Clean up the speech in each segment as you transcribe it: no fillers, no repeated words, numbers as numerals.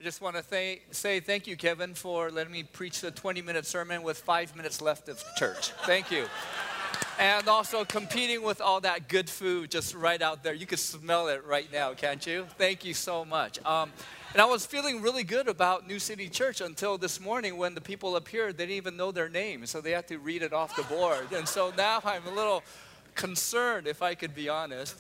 I just want to say thank you, Kevin, for letting me preach the 20-minute sermon with 5 minutes left of church. Thank you. And also competing with all that good food just right out there. You can smell it right now, can't you? Thank you so much. And I was feeling really good about New City Church until this morning when the people up here, they didn't even know their name, so they had to read it off the board. And so now I'm a little concerned, if I could be honest.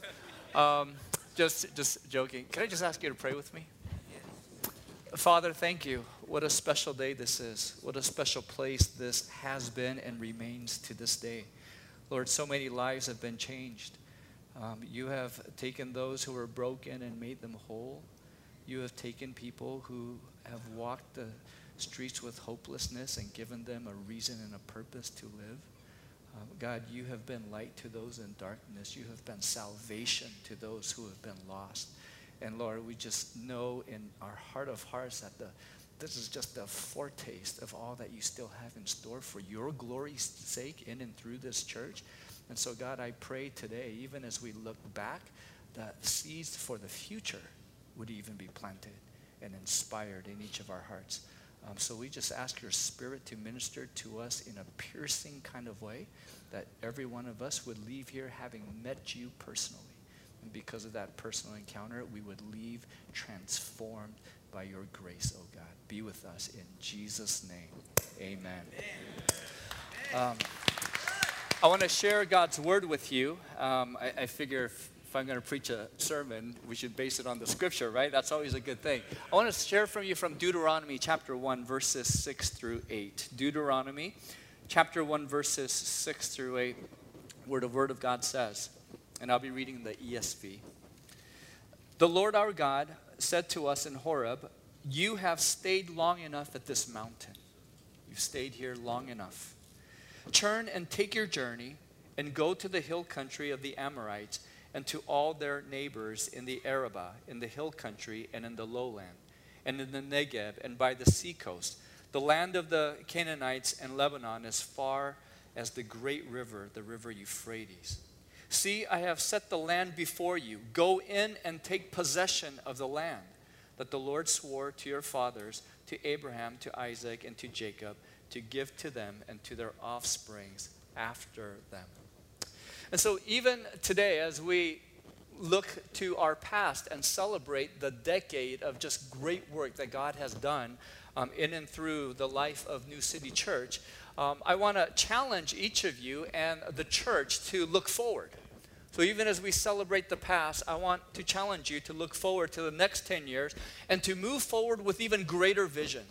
Just joking. Can I just ask you to pray with me? Father, thank you. What a special day this is. What a special place this has been and remains to this day. Lord, so many lives have been changed. You have taken those who were broken and made them whole. You have taken people who have walked the streets with hopelessness and given them a reason and a purpose to live. God, you have been light to those in darkness. You have been salvation to those who have been lost. And Lord, we just know in our heart of hearts that this is just a foretaste of all that you still have in store for your glory's sake in and through this church. And so God, I pray today, even as we look back, that seeds for the future would even be planted and inspired in each of our hearts. So we just ask your Spirit to minister to us in a piercing kind of way, that every one of us would leave here having met you personally. And because of that personal encounter, we would leave transformed by your grace, oh God. Be with us in Jesus' name. Amen. I want to share God's word with you. I figure if I'm going to preach a sermon, we should base it on the scripture, right? That's always a good thing. I want to share from you from Deuteronomy chapter 1, verses 6 through 8. Deuteronomy chapter 1, verses 6 through 8, where the word of God says, and I'll be reading the ESV. The Lord our God said to us in Horeb, you have stayed long enough at this mountain. You've stayed here long enough. Turn and take your journey and go to the hill country of the Amorites and to all their neighbors in the Arabah, in the hill country and in the lowland, and in the Negev and by the seacoast, the land of the Canaanites and Lebanon as far as the great river, the river Euphrates. See, I have set the land before you. Go in and take possession of the land that the Lord swore to your fathers, to Abraham, to Isaac, and to Jacob, to give to them and to their offsprings after them. And so even today, as we look to our past and celebrate the decade of just great work that God has done in and through the life of New City Church, I want to challenge each of you and the church to look forward. So even as we celebrate the past, I want to challenge you to look forward to the next 10 years and to move forward with even greater vision,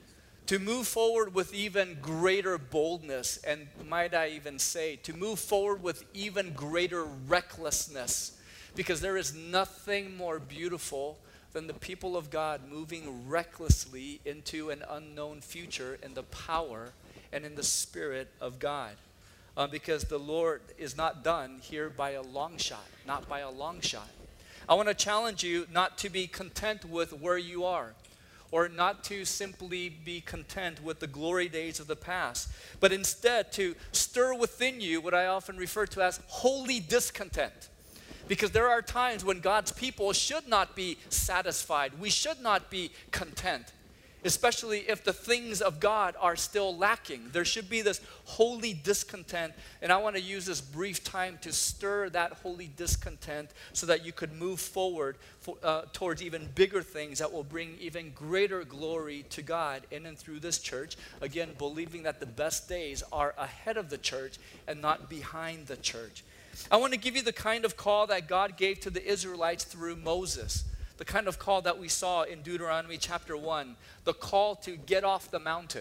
to move forward with even greater boldness, and might I even say, to move forward with even greater recklessness, because there is nothing more beautiful than the people of God moving recklessly into an unknown future in the power and in the Spirit of God. Because the Lord is not done here by a long shot, not by a long shot. I want to challenge you not to be content with where you are, or not to simply be content with the glory days of the past, but instead to stir within you what I often refer to as holy discontent. Because there are times when God's people should not be satisfied. We should not be content, especially if the things of God are still lacking. There should be this holy discontent, and I want to use this brief time to stir that holy discontent so that you could move forward towards even bigger things that will bring even greater glory to God in and through this church. Again, believing that the best days are ahead of the church and not behind the church. I want to give you the kind of call that God gave to the Israelites through Moses. The kind of call that we saw in Deuteronomy chapter 1, the call to get off the mountain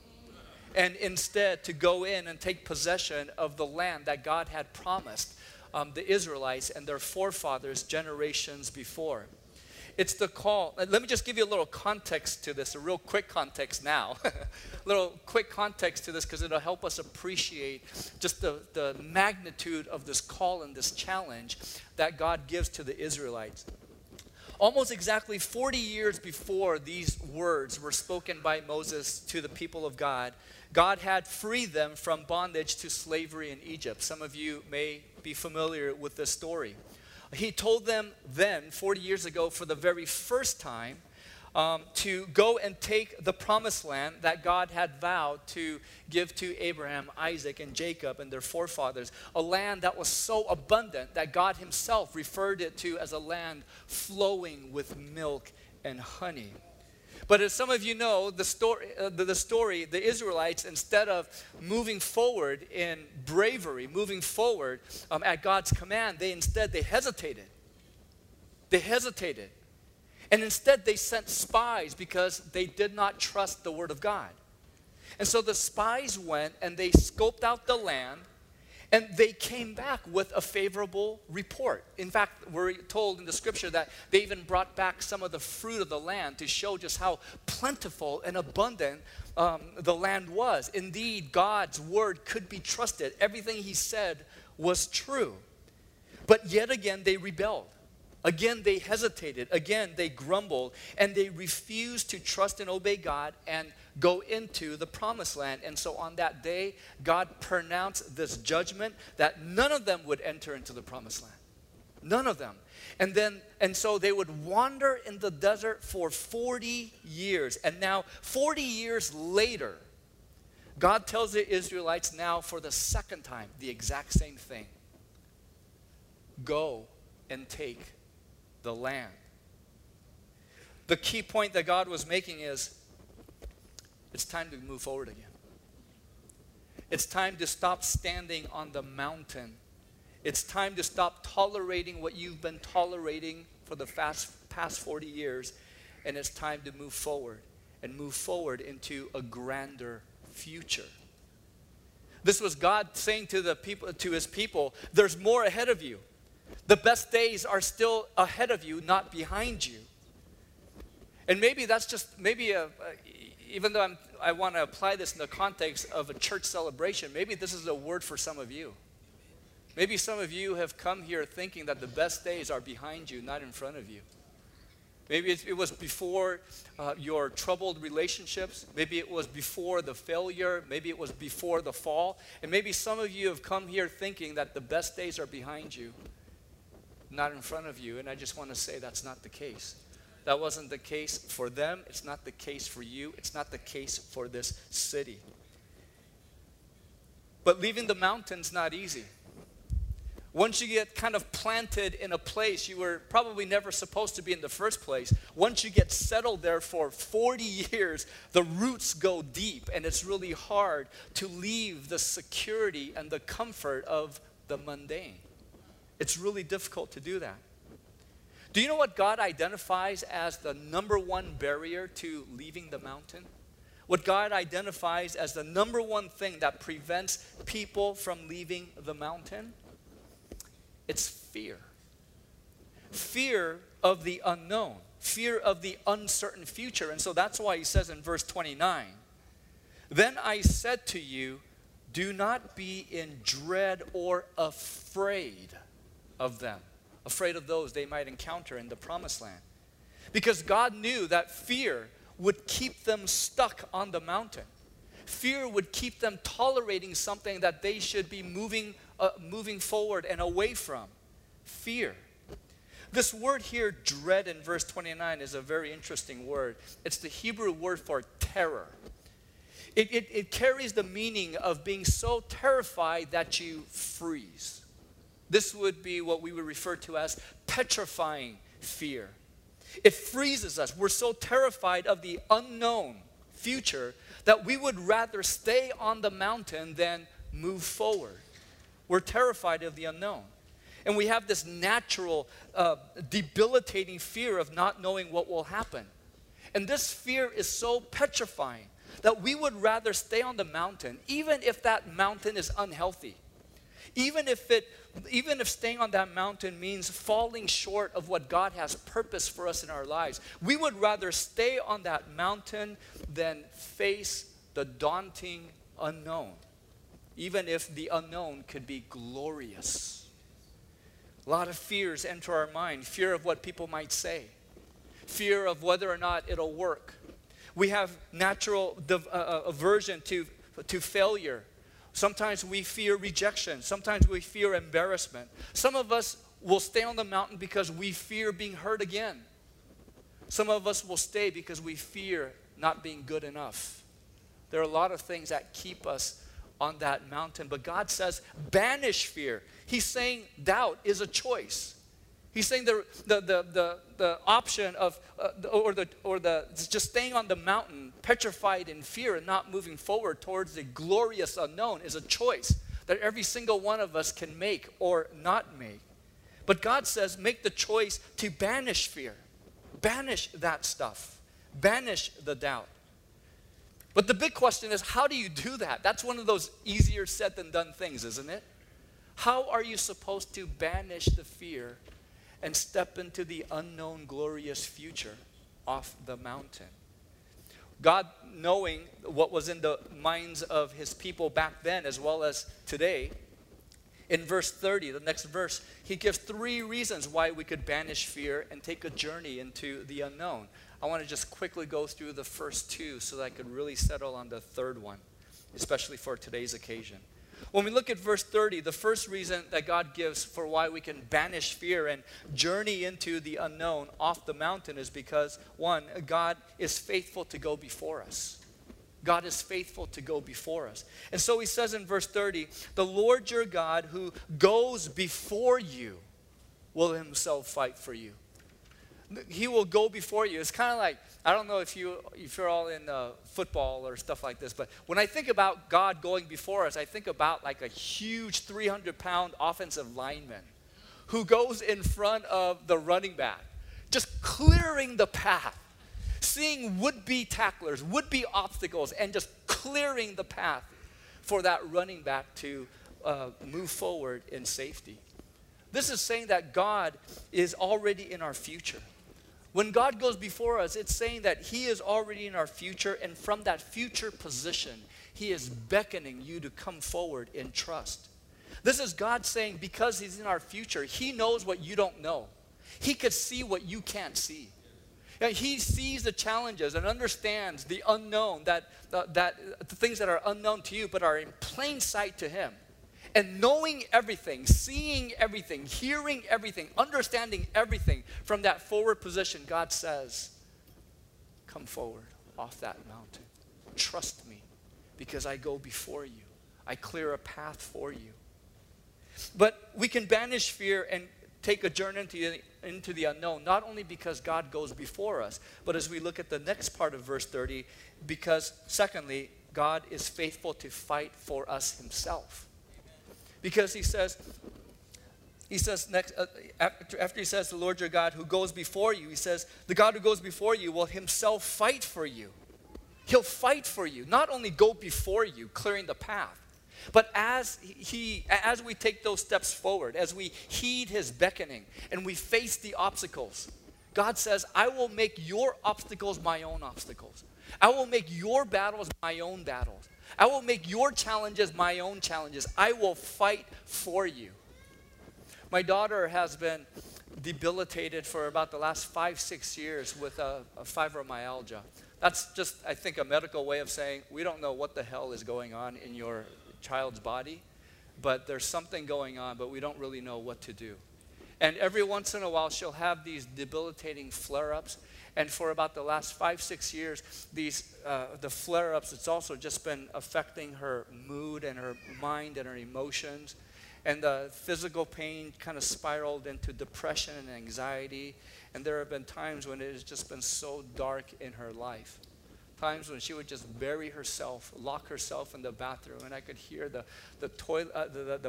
and instead to go in and take possession of the land that God had promised the Israelites and their forefathers generations before. It's the call. Let me just give you a little context to this, a real quick context now. A little quick context to this because it'll help us appreciate just the magnitude of this call and this challenge that God gives to the Israelites. Almost exactly 40 years before these words were spoken by Moses to the people of God, God had freed them from bondage to slavery in Egypt. Some of you may be familiar with this story. He told them then, 40 years ago, for the very first time, to go and take the promised land that God had vowed to give to Abraham, Isaac, and Jacob and their forefathers. A land that was so abundant that God himself referred it to as a land flowing with milk and honey. But as some of you know, the story, the Israelites, instead of moving forward in bravery, moving forward at God's command, they hesitated. They hesitated. And instead they sent spies because they did not trust the word of God. And so the spies went and they scoped out the land, and they came back with a favorable report. In fact, we're told in the scripture that they even brought back some of the fruit of the land to show just how plentiful and abundant the land was. Indeed, God's word could be trusted. Everything he said was true. But yet again, they rebelled. Again, they hesitated. Again, they grumbled. And they refused to trust and obey God and go into the promised land. And so on that day, God pronounced this judgment that none of them would enter into the promised land. None of them. And so they would wander in the desert for 40 years. And now, 40 years later, God tells the Israelites now for the second time the exact same thing. Go and take the land. The key point that God was making is it's time to move forward again. It's time to stop standing on the mountain. It's time to stop tolerating what you've been tolerating for the past 40 years. And it's time to move forward and move forward into a grander future. This was God saying to the people, to his people, there's more ahead of you. The best days are still ahead of you, not behind you. And maybe that's just, even though I want to apply this in the context of a church celebration, maybe this is a word for some of you. Maybe some of you have come here thinking that the best days are behind you, not in front of you. Maybe it was before your troubled relationships. Maybe it was before the failure. Maybe it was before the fall. And maybe some of you have come here thinking that the best days are behind you, not in front of you. And I just want to say that's not the case. That wasn't the case for them. It's not the case for you. It's not the case for this city. But leaving the mountain's not easy. Once you get kind of planted in a place you were probably never supposed to be in the first place, once you get settled there for 40 years, the roots go deep, and it's really hard to leave the security and the comfort of the mundane. It's really difficult to do that. Do you know what God identifies as the number one barrier to leaving the mountain? What God identifies as the number one thing that prevents people from leaving the mountain? It's fear. Fear of the unknown. Fear of the uncertain future. And so that's why he says in verse 29, "Then I said to you, do not be in dread or afraid of them." Afraid of those they might encounter in the promised land. Because God knew that fear would keep them stuck on the mountain. Fear would keep them tolerating something that they should be moving forward and away from. Fear. This word here, dread, in verse 29 is a very interesting word. It's the Hebrew word for terror. It carries the meaning of being so terrified that you freeze. This would be what we would refer to as petrifying fear. It freezes us. We're so terrified of the unknown future that we would rather stay on the mountain than move forward. We're terrified of the unknown. And we have this natural, debilitating fear of not knowing what will happen. And this fear is so petrifying that we would rather stay on the mountain, even if that mountain is unhealthy. Even if staying on that mountain means falling short of what God has purposed for us in our lives, we would rather stay on that mountain than face the daunting unknown, even if the unknown could be glorious. A lot of fears enter our mind. Fear of what people might say. Fear of whether or not it'll work. We have natural aversion to failure. Sometimes we fear rejection. Sometimes we fear embarrassment. Some of us will stay on the mountain because we fear being hurt again. Some of us will stay because we fear not being good enough. There are a lot of things that keep us on that mountain. But God says, banish fear. He's saying doubt is a choice. He's saying the option of, just staying on the mountain, petrified in fear and not moving forward towards the glorious unknown is a choice that every single one of us can make or not make. But God says, make the choice to banish fear. Banish that stuff. Banish the doubt. But the big question is, how do you do that? That's one of those easier said than done things, isn't it? How are you supposed to banish the fear and step into the unknown, glorious future off the mountain? God, knowing what was in the minds of his people back then as well as today, in verse 30, the next verse, he gives 3 reasons why we could banish fear and take a journey into the unknown. I want to just quickly go through the first 2 so that I could really settle on the third one, especially for today's occasion. When we look at verse 30, the first reason that God gives for why we can banish fear and journey into the unknown off the mountain is because, 1, God is faithful to go before us. God is faithful to go before us. And so he says in verse 30, the Lord your God who goes before you will himself fight for you. He will go before you. It's kind of like, I don't know if you're all in football or stuff like this, but when I think about God going before us, I think about like a huge 300-pound offensive lineman who goes in front of the running back, just clearing the path, seeing would-be tacklers, would-be obstacles, and just clearing the path for that running back to move forward in safety. This is saying that God is already in our future. When God goes before us, it's saying that he is already in our future, and from that future position, he is beckoning you to come forward in trust. This is God saying, because he's in our future, he knows what you don't know. He could see what you can't see. He sees the challenges and understands the unknown, the things that are unknown to you but are in plain sight to him. And knowing everything, seeing everything, hearing everything, understanding everything from that forward position, God says, come forward off that mountain. Trust me, because I go before you. I clear a path for you. But we can banish fear and take a journey into the unknown, not only because God goes before us, but as we look at the next part of verse 30, because secondly, God is faithful to fight for us himself. Because he says next, after he says the Lord your God who goes before you, he says the God who goes before you will himself fight for you. He'll fight for you, not only go before you, clearing the path, but as we take those steps forward, as we heed his beckoning and we face the obstacles, God says, I will make your obstacles my own obstacles. I will make your battles my own battles. I will make your challenges my own challenges. I will fight for you. My daughter has been debilitated for about the last 5-6 years with a fibromyalgia. That's just, I think, a medical way of saying we don't know what the hell is going on in your child's body, but there's something going on, but we don't really know what to do. And every once in a while, she'll have these debilitating flare-ups. And for about the last 5-6 years, the flare-ups, it's also just been affecting her mood and her mind and her emotions. And the physical pain kind of spiraled into depression and anxiety. And there have been times when it has just been so dark in her life. Times when she would just bury herself, lock herself in the bathroom, and I could hear the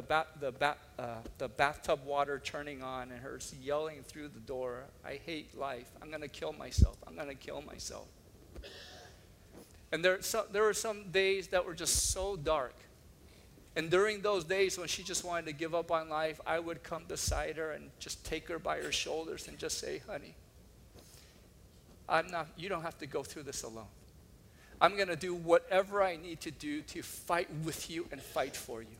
bathtub water turning on, and her yelling through the door, "I hate life. I'm going to kill myself. I'm going to kill myself." And there were some days that were just so dark. And during those days when she just wanted to give up on life, I would come beside her and just take her by her shoulders and just say, "Honey, you don't have to go through this alone. I'm going to do whatever I need to do to fight with you and fight for you."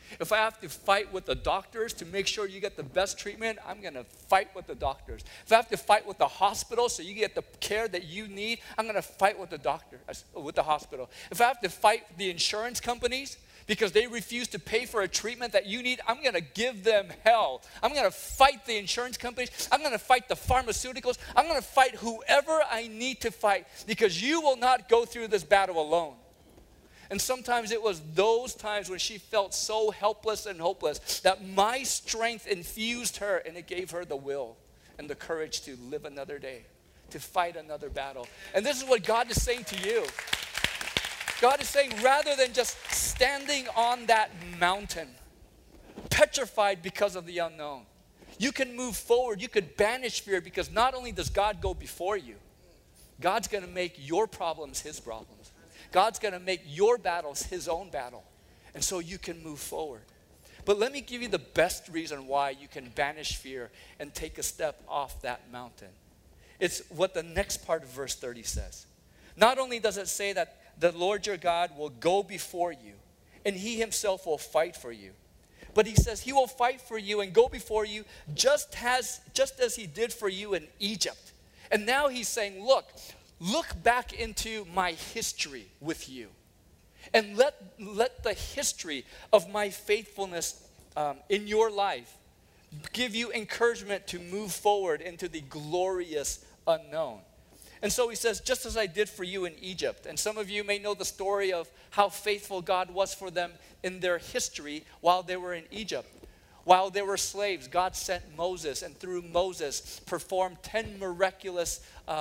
If I have to fight with the doctors to make sure you get the best treatment, I'm going to fight with the doctors. If I have to fight with the hospital so you get the care that you need, I'm going to fight with the doctor, with the hospital. If I have to fight the insurance companies because they refuse to pay for a treatment that you need, I'm going to give them hell. I'm going to fight the insurance companies. I'm going to fight the pharmaceuticals. I'm going to fight whoever I need to fight, because you will not go through this battle alone. And sometimes it was those times when she felt so helpless and hopeless that my strength infused her, and it gave her the will and the courage to live another day, to fight another battle. And this is what God is saying to you. God is saying, rather than just standing on that mountain, petrified because of the unknown, you can move forward. You could banish fear, because not only does God go before you, God's going to make your problems his problems. God's going to make your battles his own battle. And so you can move forward. But let me give you the best reason why you can banish fear and take a step off that mountain. It's what the next part of verse 30 says. Not only does it say that the Lord your God will go before you, and he himself will fight for you, but he says he will fight for you and go before you just as he did for you in Egypt. And now he's saying, look back into my history with you, and let the history of my faithfulness in your life give you encouragement to move forward into the glorious unknown. And so he says, just as I did for you in Egypt. And some of you may know the story of how faithful God was for them in their history while they were in Egypt. While they were slaves, God sent Moses, and through Moses performed 10 miraculous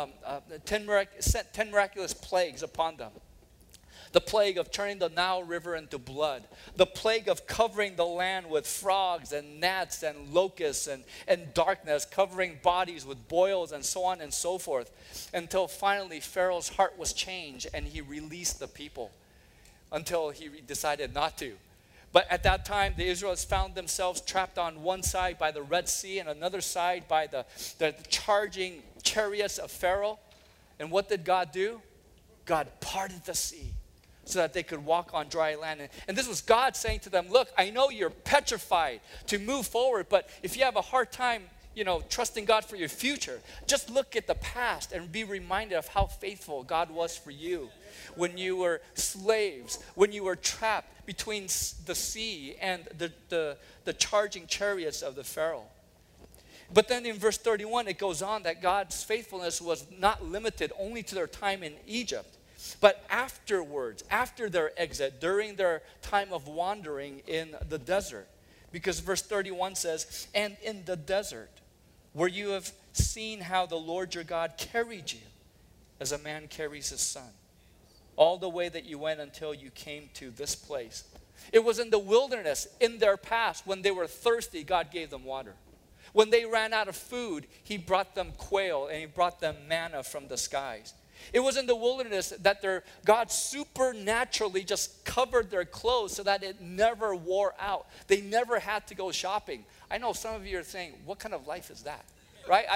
plagues upon them. The plague of turning the Nile River into blood. The plague of covering the land with frogs and gnats and locusts and darkness, covering bodies with boils and so on and so forth. Until finally Pharaoh's heart was changed and he released the people, until he decided not to. But at that time, the Israelites found themselves trapped on one side by the Red Sea and another side by the charging chariots of Pharaoh. And what did God do? God parted the sea so that they could walk on dry land. And this was God saying to them, look, I know you're petrified to move forward, but if you have a hard time, trusting God for your future, just look at the past and be reminded of how faithful God was for you when you were slaves, when you were trapped between the sea and the charging chariots of the Pharaoh. But then in verse 31, it goes on that God's faithfulness was not limited only to their time in Egypt, but afterwards, after their exit, during their time of wandering in the desert. Because verse 31 says, and in the desert, where you have seen how the Lord your God carried you as a man carries his son, all the way that you went until you came to this place. It was in the wilderness, in their past, when they were thirsty, God gave them water. When they ran out of food, he brought them quail and he brought them manna from the skies. It was in the wilderness that God supernaturally just covered their clothes so that it never wore out. They never had to go shopping. I know some of you are saying, what kind of life is that? Right?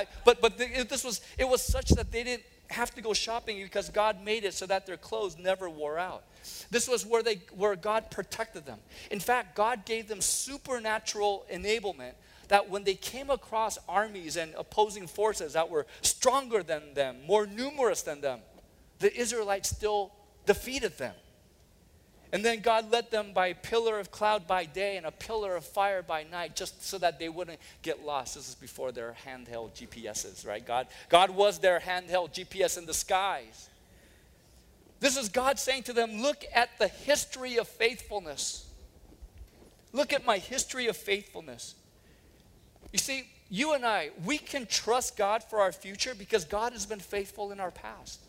It was such that they didn't have to go shopping because God made it so that their clothes never wore out. This was where God protected them. In fact, God gave them supernatural enablement that when they came across armies and opposing forces that were stronger than them, more numerous than them, the Israelites still defeated them. And then God led them by a pillar of cloud by day and a pillar of fire by night, just so that they wouldn't get lost. This is before their handheld GPSs, right? God was their handheld GPS in the skies. This is God saying to them, look at the history of faithfulness. Look at my history of faithfulness. You see, you and I, we can trust God for our future because God has been faithful in our past.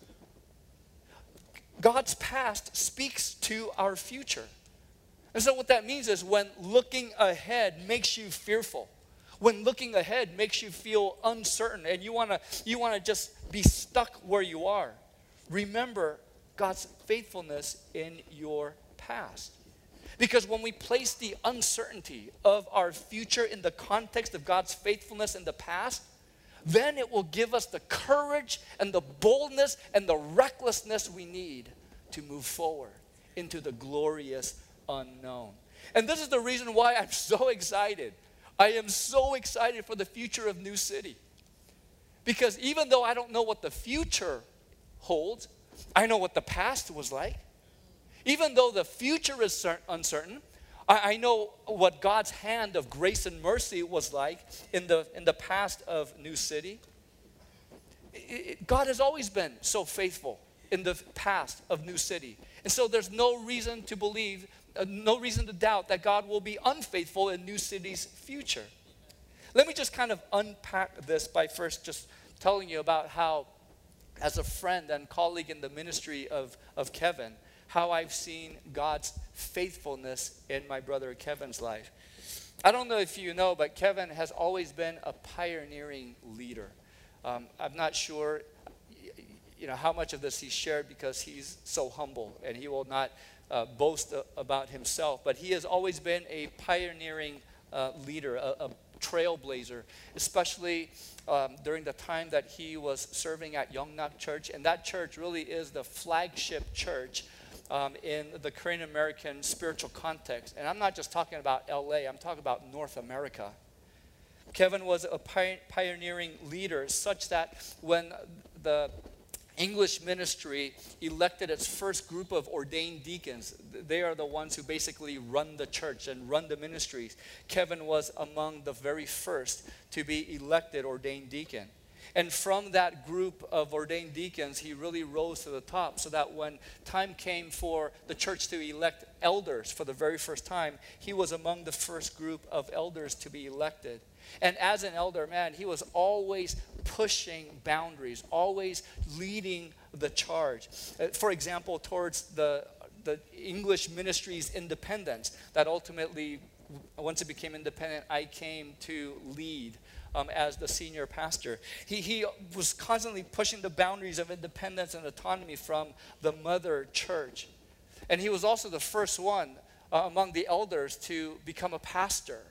God's past speaks to our future. And so what that means is when looking ahead makes you fearful, when looking ahead makes you feel uncertain and you want to just be stuck where you are, remember God's faithfulness in your past. Because when we place the uncertainty of our future in the context of God's faithfulness in the past, then it will give us the courage and the boldness and the recklessness we need to move forward into the glorious unknown. And this is the reason why I'm so excited. I am so excited for the future of New City. Because even though I don't know what the future holds, I know what the past was like. Even though the future is uncertain, I know what God's hand of grace and mercy was like in the past of New City. God has always been so faithful in the past of New City. And so there's no reason to believe, no reason to doubt that God will be unfaithful in New City's future. Let me just kind of unpack this by first just telling you about how, as a friend and colleague in the ministry of Kevin, how I've seen God's faithfulness in my brother Kevin's life. I don't know if you know, but Kevin has always been a pioneering leader. I'm not sure, how much of this he shared because he's so humble and he will not boast about himself. But he has always been a pioneering leader, a trailblazer, especially during the time that he was serving at Yongnam Church. And that church really is the flagship church in the Korean American spiritual context. And I'm not just talking about LA, I'm talking about North America. Kevin was a pioneering leader such that when the English ministry elected its first group of ordained deacons, they are the ones who basically run the church and run the ministries. Kevin was among the very first to be elected ordained deacon. And from that group of ordained deacons, he really rose to the top so that when time came for the church to elect elders for the very first time, he was among the first group of elders to be elected. And as an elder, man, he was always pushing boundaries, always leading the charge. For example, towards the English ministry's independence, that ultimately, once it became independent, I came to lead as the senior pastor. He was constantly pushing the boundaries of independence and autonomy from the mother church. And he was also the first one among the elders to become a pastor.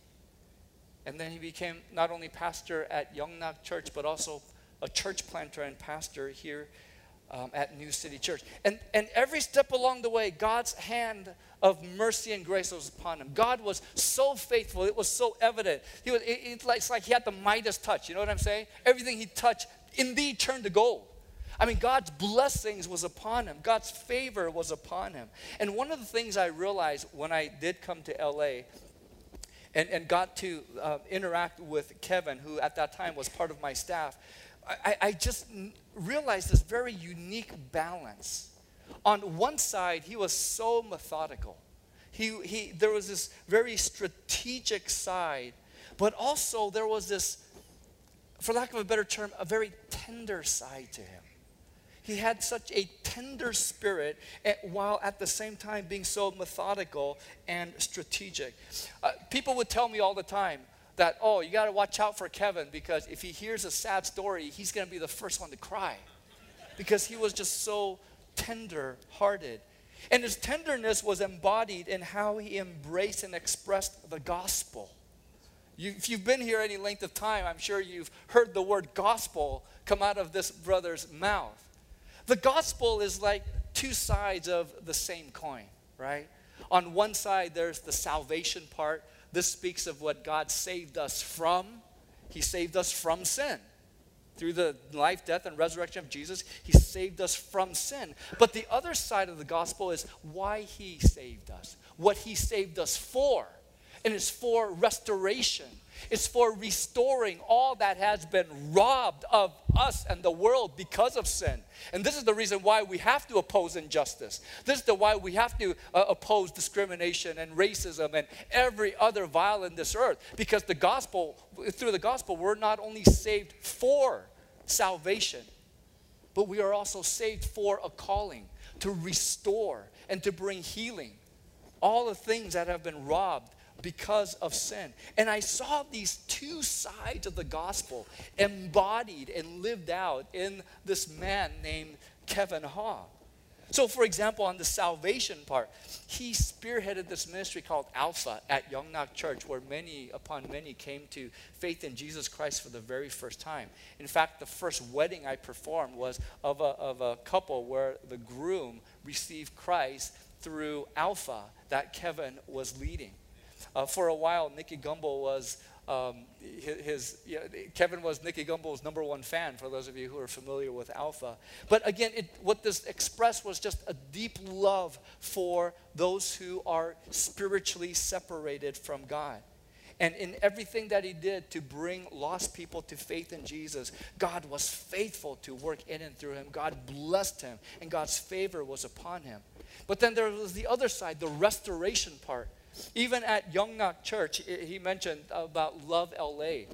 And then he became not only pastor at Yongnam Church, but also a church planter and pastor here at New City Church. And every step along the way, God's hand of mercy and grace was upon him. God was so faithful. It was so evident. It's like he had the Midas touch. You know what I'm saying? Everything he touched indeed turned to gold. I mean, God's blessings was upon him. God's favor was upon him. And one of the things I realized when I did come to LA and got to interact with Kevin, who at that time was part of my staff, I just realized this very unique balance. On one side, he was so methodical. There was this very strategic side, but also there was this, for lack of a better term, a very tender side to him. He had such a tender spirit while at the same time being so methodical and strategic. People would tell me all the time that, oh, you got to watch out for Kevin because if he hears a sad story, he's going to be the first one to cry because he was just so tender-hearted. And his tenderness was embodied in how he embraced and expressed the gospel. If you've been here any length of time, I'm sure you've heard the word gospel come out of this brother's mouth. The gospel is like two sides of the same coin, right? On one side, there's the salvation part. This speaks of what God saved us from. He saved us from sin. Through the life, death, and resurrection of Jesus, he saved us from sin. But the other side of the gospel is why he saved us, what he saved us for. And it's for restoration. It's for restoring all that has been robbed of us and the world because of sin. And this is the reason why we have to oppose injustice. This is why we have to oppose discrimination and racism and every other violence in this earth. Because the gospel, through the gospel, we're not only saved for salvation, but we are also saved for a calling to restore and to bring healing. All the things that have been robbed because of sin. And I saw these two sides of the gospel embodied and lived out in this man named Kevin Ha. So for example, on the salvation part, he spearheaded this ministry called Alpha at Yongnam Church, where many upon many came to faith in Jesus Christ for the very first time. In fact, the first wedding I performed was of a couple where the groom received Christ through Alpha that Kevin was leading. For a while, Nicky Gumbel was Kevin was Nicky Gumbel's #1 fan, for those of you who are familiar with Alpha. But again, what this expressed was just a deep love for those who are spiritually separated from God. And in everything that he did to bring lost people to faith in Jesus, God was faithful to work in and through him. God blessed him, and God's favor was upon him. But then there was the other side, the restoration part. Even at Yongnam Church, he mentioned about Love LA.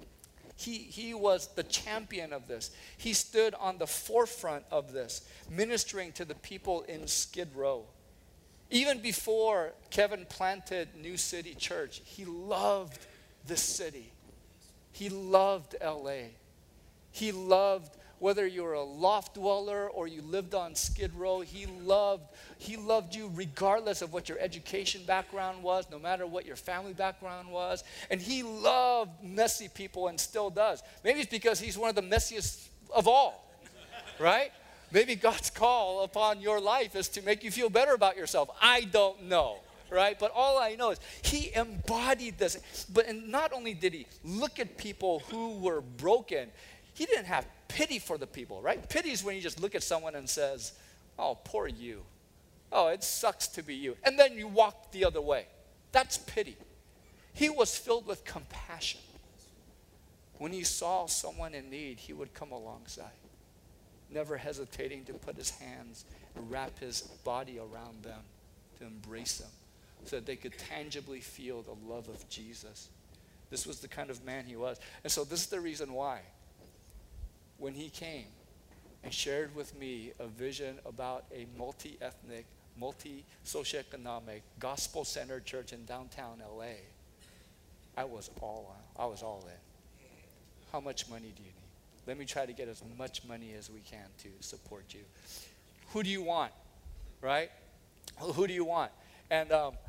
He was the champion of this. He stood on the forefront of this, ministering to the people in Skid Row. Even before Kevin planted New City Church, he loved this city. He loved LA. He loved, whether you were a loft dweller or you lived on Skid Row, he loved you regardless of what your education background was, no matter what your family background was. And he loved messy people and still does. Maybe it's because he's one of the messiest of all, right? Maybe God's call upon your life is to make you feel better about yourself. I don't know, right? But all I know is he embodied this. And not only did he look at people who were broken, he didn't have pity for the people, right? Pity is when you just look at someone and says, oh, poor you. Oh, it sucks to be you. And then you walk the other way. That's pity. He was filled with compassion. When he saw someone in need, he would come alongside, never hesitating to put his hands and wrap his body around them, to embrace them, so that they could tangibly feel the love of Jesus. This was the kind of man he was. And so this is the reason why, when he came and shared with me a vision about a multi-ethnic, multi-socioeconomic, gospel-centered church in downtown LA, I was all in. How much money do you need? Let me try to get as much money as we can to support you. Who do you want, right? Who do you want? And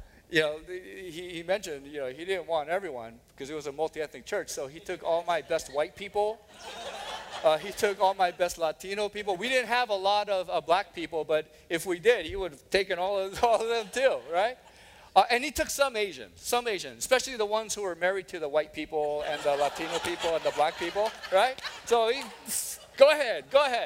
he mentioned, he didn't want everyone because it was a multi-ethnic church. So he took all my best white people. He took all my best Latino people. We didn't have a lot of black people, but if we did, he would have taken all of them too, right? And he took some Asians, especially the ones who were married to the white people and the Latino people and the black people, right? So go ahead.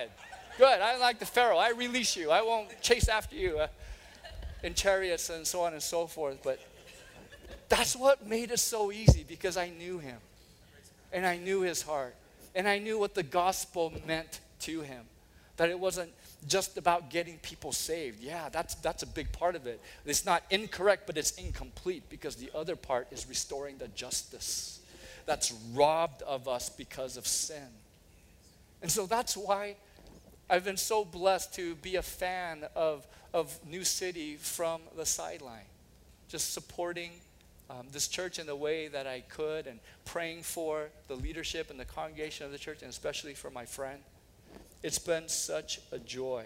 I like the Pharaoh. I release you. I won't chase after you in chariots and so on and so forth. But that's what made it so easy, because I knew him. And I knew his heart. And I knew what the gospel meant to him. That it wasn't just about getting people saved. Yeah, that's a big part of it. It's not incorrect, but it's incomplete, because the other part is restoring the justice that's robbed of us because of sin. And so that's why I've been so blessed to be a fan of New City from the sideline, just supporting this church in the way that I could, and praying for the leadership and the congregation of the church, and especially for my friend. It's been such a joy.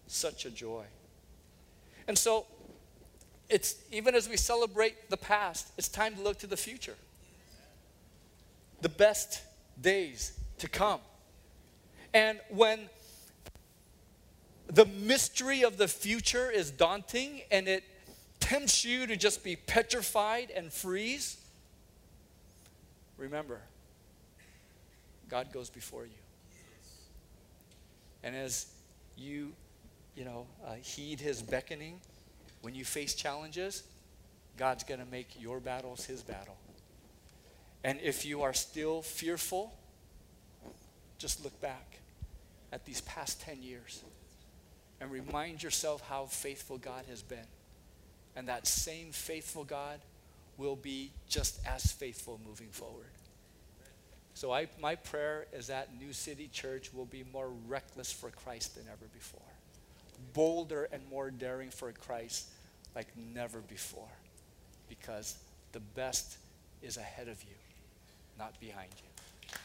And so, it's even as we celebrate the past, it's time to look to the future. The best days to come. And when the mystery of the future is daunting and it tempts you to just be petrified and freeze, remember, God goes before you. And as you heed his beckoning, when you face challenges, God's going to make your battles his battle. And if you are still fearful, just look back at these past 10 years and remind yourself how faithful God has been. And that same faithful God will be just as faithful moving forward. So my prayer is that New City Church will be more reckless for Christ than ever before. Bolder and more daring for Christ like never before. Because the best is ahead of you, not behind you.